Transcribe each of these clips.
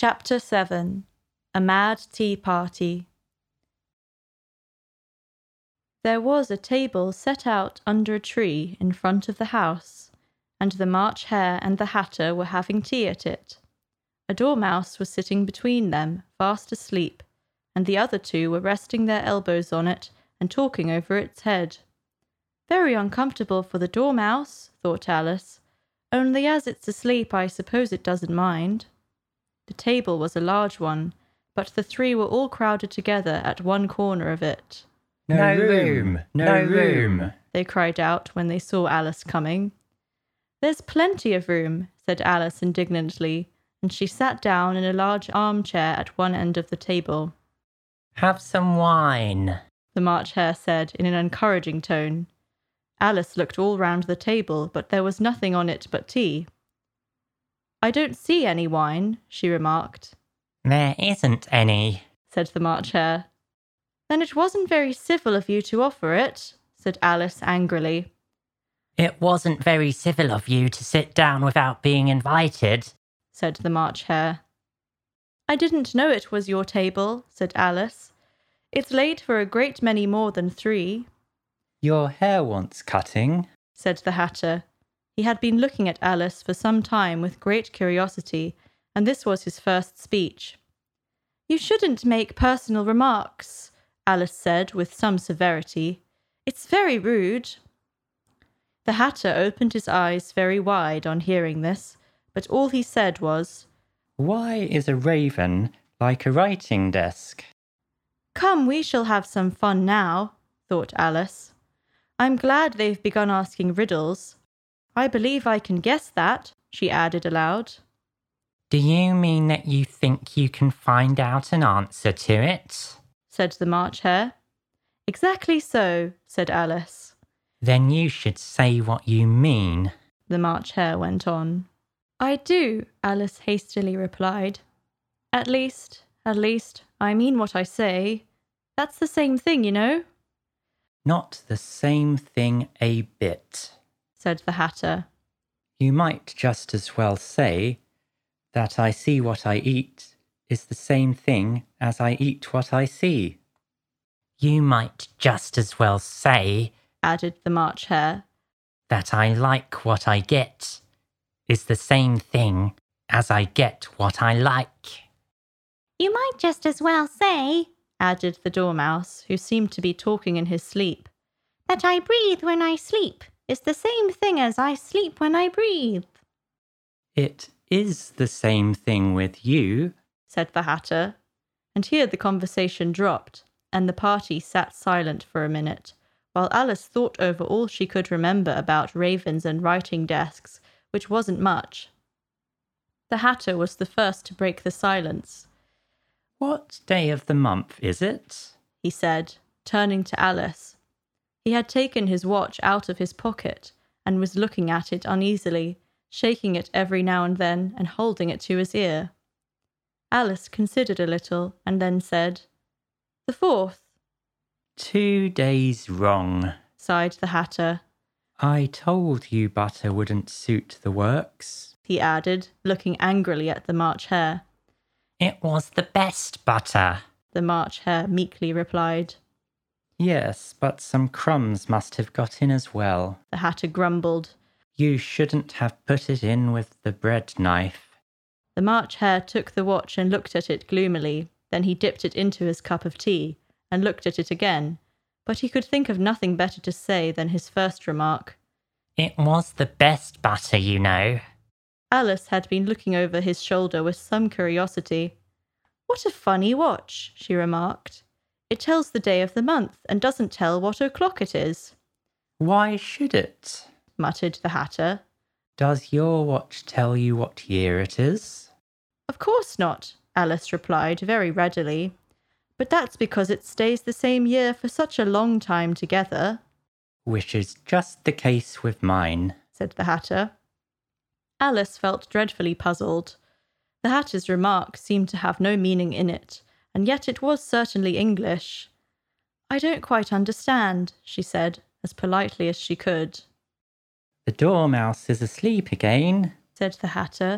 Chapter 7. A Mad Tea Party. There was a table set out under a tree in front of the house, and the March Hare and the Hatter were having tea at it. A dormouse was sitting between them, fast asleep, and the other two were resting their elbows on it and talking over its head. Very uncomfortable for the dormouse, thought Alice, only as it's asleep I suppose it doesn't mind. The table was a large one, but the three were all crowded together at one corner of it. No room! No room! They cried out when they saw Alice coming. There's plenty of room, said Alice indignantly, and she sat down in a large armchair at one end of the table. Have some wine, the March Hare said in an encouraging tone. Alice looked all round the table, but there was nothing on it but tea. I don't see any wine, she remarked. There isn't any, said the March Hare. Then it wasn't very civil of you to offer it, said Alice angrily. It wasn't very civil of you to sit down without being invited, said the March Hare. I didn't know it was your table, said Alice. It's laid for a great many more than 3. Your hair wants cutting, said the Hatter. He had been looking at Alice for some time with great curiosity, and this was his first speech. You shouldn't make personal remarks, Alice said with some severity. It's very rude. The Hatter opened his eyes very wide on hearing this, but all he said was, Why is a raven like a writing desk? Come, we shall have some fun now, thought Alice. I'm glad they've begun asking riddles. I believe I can guess that, she added aloud. Do you mean that you think you can find out an answer to it? Said the March Hare. Exactly so, said Alice. Then you should say what you mean, the March Hare went on. I do, Alice hastily replied. At least, I mean what I say. That's the same thing, you know. Not the same thing a bit, said the Hatter. You might just as well say that I see what I eat is the same thing as I eat what I see. You might just as well say, added the March Hare, that I like what I get is the same thing as I get what I like. You might just as well say, added the Dormouse, who seemed to be talking in his sleep, that I breathe when I sleep is the same thing as I sleep when I breathe. It is the same thing with you, said the Hatter, and here the conversation dropped, and the party sat silent for a minute, while Alice thought over all she could remember about ravens and writing desks, which wasn't much. The Hatter was the first to break the silence. What day of the month is it? He said, turning to Alice. He had taken his watch out of his pocket and was looking at it uneasily, shaking it every now and then and holding it to his ear. Alice considered a little and then said, The 4th. 2 days wrong, sighed the Hatter. I told you butter wouldn't suit the works, he added, looking angrily at the March Hare. It was the best butter, the March Hare meekly replied. Yes, but some crumbs must have got in as well, the Hatter grumbled. You shouldn't have put it in with the bread knife. The March Hare took the watch and looked at it gloomily. Then he dipped it into his cup of tea and looked at it again, but he could think of nothing better to say than his first remark. It was the best butter, you know. Alice had been looking over his shoulder with some curiosity. What a funny watch, she remarked. It tells the day of the month and doesn't tell what o'clock it is. Why should it? Muttered the Hatter. Does your watch tell you what year it is? Of course not, Alice replied very readily. But that's because it stays the same year for such a long time together. Which is just the case with mine, said the Hatter. Alice felt dreadfully puzzled. The Hatter's remark seemed to have no meaning in it, and yet it was certainly English. I don't quite understand, she said, as politely as she could. The Dormouse is asleep again, said the Hatter,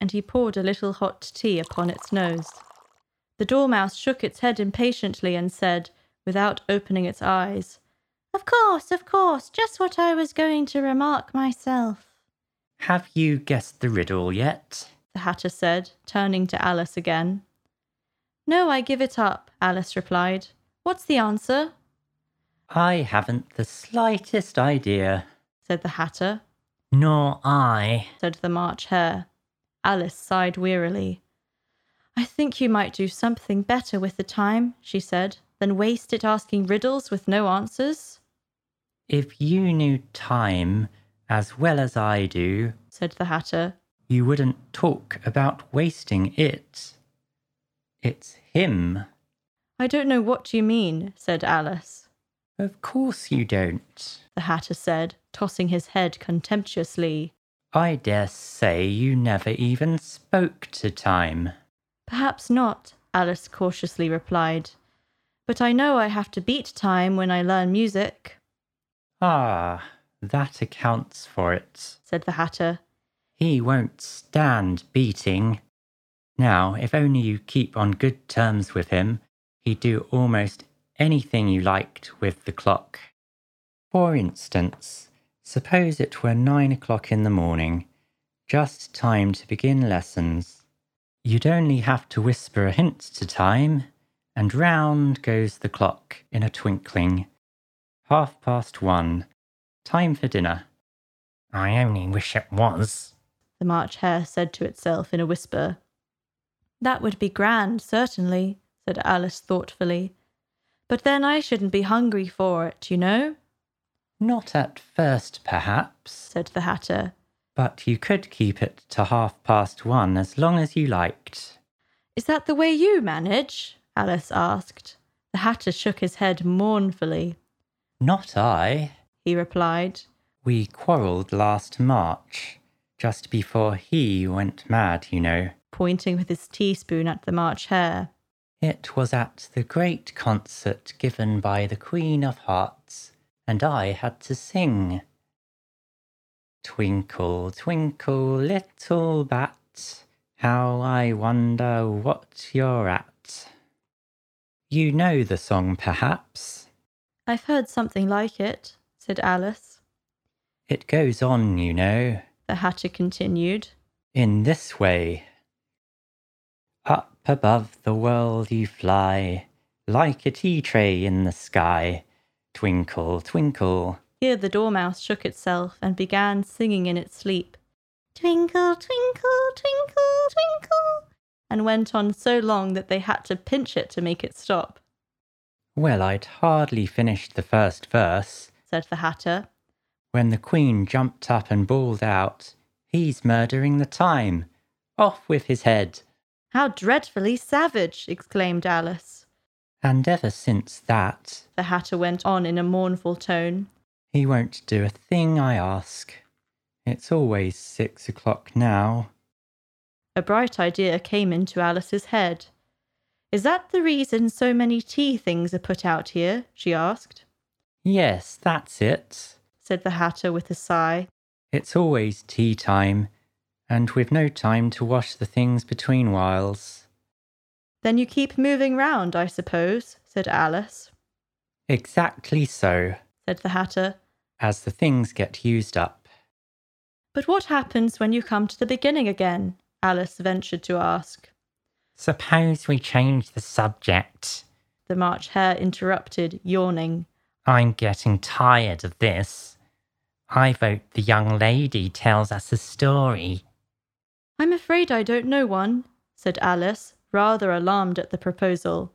and he poured a little hot tea upon its nose. The Dormouse shook its head impatiently and said, without opening its eyes, Of course, just what I was going to remark myself. Have you guessed the riddle yet? the Hatter said, turning to Alice again. No, I give it up, Alice replied. What's the answer? I haven't the slightest idea, said the Hatter. Nor I, said the March Hare. Alice sighed wearily. I think you might do something better with the time, she said, than waste it asking riddles with no answers. If you knew time as well as I do, said the Hatter, you wouldn't talk about wasting it. It's him. I don't know what you mean, said Alice. Of course you don't, the Hatter said, tossing his head contemptuously. I dare say you never even spoke to time. Perhaps not, Alice cautiously replied. But I know I have to beat time when I learn music. Ah, that accounts for it, said the Hatter. He won't stand beating. Now, if only you keep on good terms with him, he'd do almost anything you liked with the clock. For instance, suppose it were 9 o'clock in the morning, just time to begin lessons. You'd only have to whisper a hint to time, and round goes the clock in a twinkling. 1:30, time for dinner. I only wish it was, the March Hare said to itself in a whisper. That would be grand, certainly, said Alice thoughtfully. But then I shouldn't be hungry for it, you know. Not at first, perhaps, said the Hatter. But you could keep it to 1:30 as long as you liked. Is that the way you manage? Alice asked. The Hatter shook his head mournfully. Not I, he replied. We quarrelled last March, just before he went mad, you know. Pointing with his teaspoon at the March Hare. It was at the great concert given by the Queen of Hearts, and I had to sing. Twinkle, twinkle, little bat, how I wonder what you're at. You know the song, perhaps? I've heard something like it, said Alice. It goes on, you know, the Hatter continued, in this way. Up above the world you fly, like a tea tray in the sky. Twinkle, twinkle. Here the Dormouse shook itself and began singing in its sleep. Twinkle, twinkle, twinkle, twinkle. And went on so long that they had to pinch it to make it stop. Well, I'd hardly finished the first verse, said the Hatter, when the Queen jumped up and bawled out, He's murdering the time. Off with his head. How dreadfully savage, exclaimed Alice. And ever since that, the Hatter went on in a mournful tone, he won't do a thing I ask. It's always 6 o'clock now. A bright idea came into Alice's head. Is that the reason so many tea things are put out here? She asked. Yes, that's it, said the Hatter with a sigh. It's always tea time, and we've no time to wash the things between whiles. Then you keep moving round, I suppose, said Alice. Exactly so, said the Hatter, as the things get used up. But what happens when you come to the beginning again? Alice ventured to ask. Suppose we change the subject, the March Hare interrupted, yawning. I'm getting tired of this. I vote the young lady tells us a story. I'm afraid I don't know one, said Alice, rather alarmed at the proposal.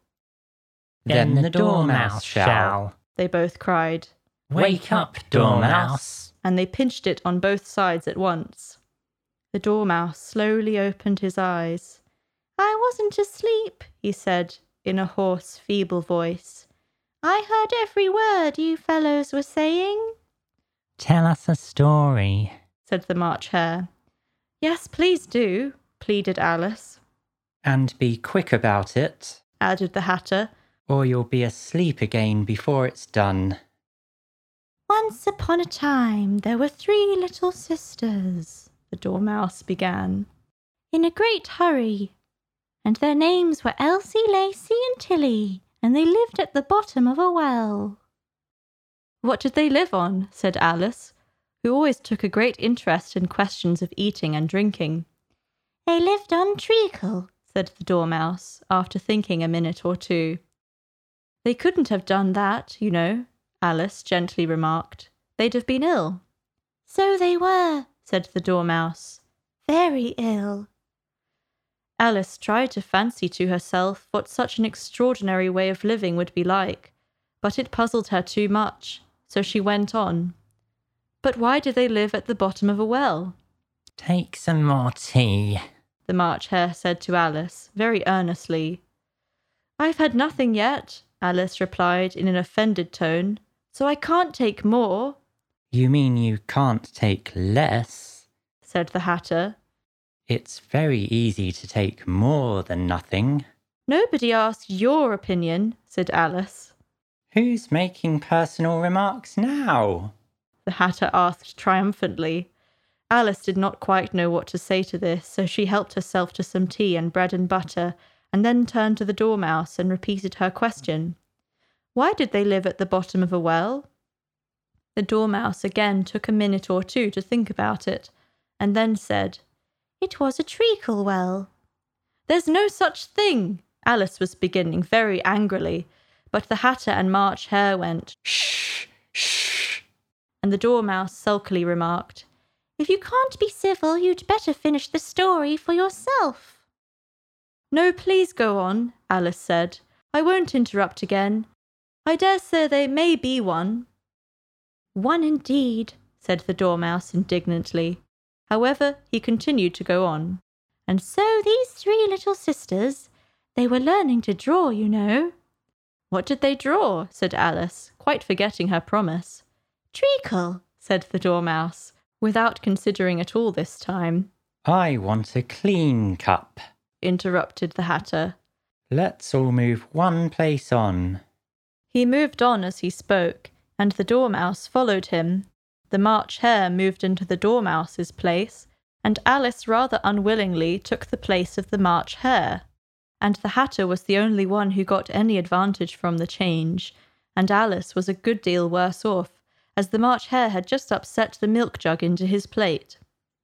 Then the Dormouse shall, they both cried. Wake up, Dormouse. And they pinched it on both sides at once. The Dormouse slowly opened his eyes. I wasn't asleep, he said, in a hoarse, feeble voice. I heard every word you fellows were saying. Tell us a story, said the March Hare. Yes, please do, pleaded Alice. And be quick about it, added the Hatter, or you'll be asleep again before it's done. Once upon a time there were 3 little sisters, the Dormouse began. in a great hurry. And their names were Elsie, Lacey, and Tilly, and they lived at the bottom of a well. What did they live on? Said Alice, who always took a great interest in questions of eating and drinking. They lived on treacle, said the Dormouse, after thinking a minute or two. They couldn't have done that, you know, Alice gently remarked. They'd have been ill. So they were, said the Dormouse. Very ill. Alice tried to fancy to herself what such an extraordinary way of living would be like, but it puzzled her too much, so she went on. But why did they live at the bottom of a well? Take some more tea, the March Hare said to Alice, very earnestly. I've had nothing yet, Alice replied in an offended tone, so I can't take more. You mean you can't take less? Said the Hatter. It's very easy to take more than nothing. Nobody asked your opinion, said Alice. Who's making personal remarks now? The Hatter asked triumphantly. Alice did not quite know what to say to this, so she helped herself to some tea and bread and butter, and then turned to the Dormouse and repeated her question. Why did they live at the bottom of a well? The Dormouse again took a minute or two to think about it, and then said, It was a treacle well. There's no such thing, Alice was beginning very angrily, but the Hatter and March Hare went, Shh, shh. And the Dormouse sulkily remarked, If you can't be civil, you'd better finish the story for yourself. No, please go on, Alice said. I won't interrupt again. I dare say there may be one. One indeed, said the Dormouse indignantly. However, he continued to go on. And so these three little sisters, they were learning to draw, you know. What did they draw? Said Alice, quite forgetting her promise. Treacle, said the Dormouse, without considering at all this time. I want a clean cup, interrupted the Hatter. Let's all move one place on. He moved on as he spoke, and the Dormouse followed him. The March Hare moved into the Dormouse's place, and Alice rather unwillingly took the place of the March Hare. And the Hatter was the only one who got any advantage from the change, and Alice was a good deal worse off, as the March Hare had just upset the milk jug into his plate.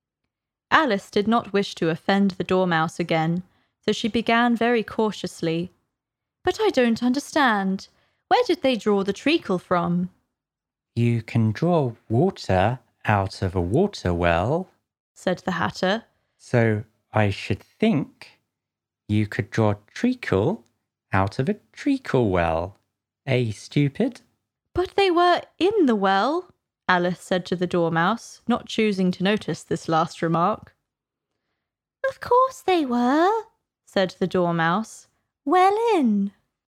Alice did not wish to offend the Dormouse again, so she began very cautiously. But I don't understand. Where did they draw the treacle from? You can draw water out of a water well, said the Hatter. So I should think you could draw treacle out of a treacle well. Eh, stupid? But they were in the well, Alice said to the Dormouse, not choosing to notice this last remark. Of course they were, said the Dormouse. Well in.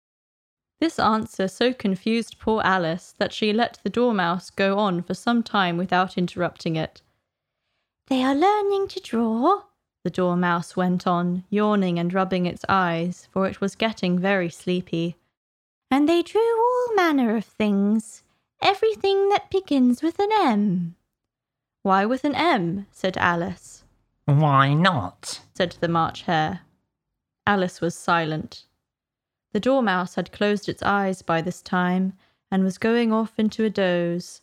This answer so confused poor Alice that she let the Dormouse go on for some time without interrupting it. They are learning to draw, the Dormouse went on, yawning and rubbing its eyes, for it was getting very sleepy. And they drew all manner of things, everything that begins with an M. Why with an M? Said Alice. Why not? Said the March Hare. Alice was silent. The Dormouse had closed its eyes by this time, and was going off into a doze.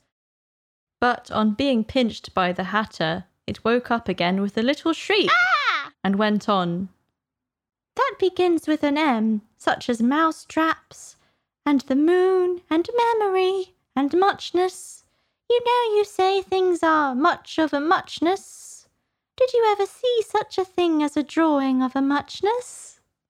But on being pinched by the Hatter, it woke up again with a little shriek, and went on. That begins with an M, such as mouse traps, and the moon, and memory, and muchness. You know you say things are much of a muchness. Did you ever see such a thing as a drawing of a muchness?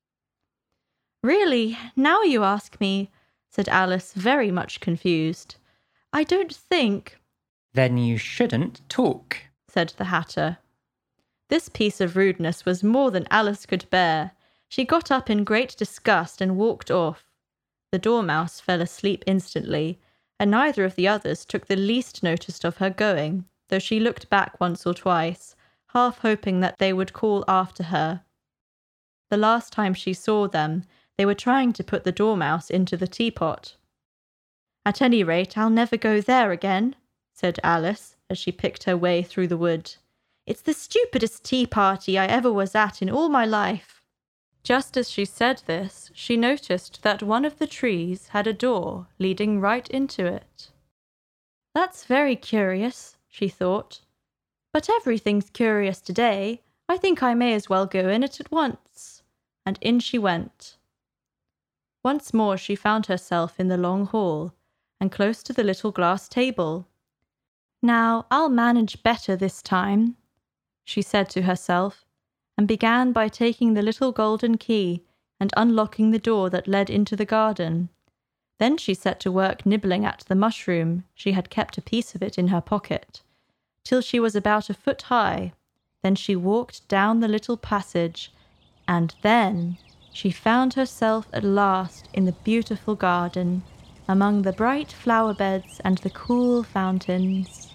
Really, now you ask me, said Alice, very much confused. I don't think. Then you shouldn't talk, said the Hatter. This piece of rudeness was more than Alice could bear. She got up in great disgust and walked off. The Dormouse fell asleep instantly, and neither of the others took the least notice of her going, though she looked back once or twice, half hoping that they would call after her. The last time she saw them, they were trying to put the Dormouse into the teapot. At any rate, I'll never go there again, said Alice, as she picked her way through the wood. It's the stupidest tea party I ever was at in all my life." Just as she said this, she noticed that one of the trees had a door leading right into it. "That's very curious," she thought. "But everything's curious today. I think I may as well go in it at once." And in she went. Once more she found herself in the long hall, and close to the little glass table. "Now I'll manage better this time," she said to herself, and began by taking the little golden key and unlocking the door that led into the garden. Then she set to work nibbling at the mushroom. She had kept a piece of it in her pocket, till she was about a foot high. Then she walked down the little passage, and then she found herself at last in the beautiful garden, among the bright flower beds and the cool fountains.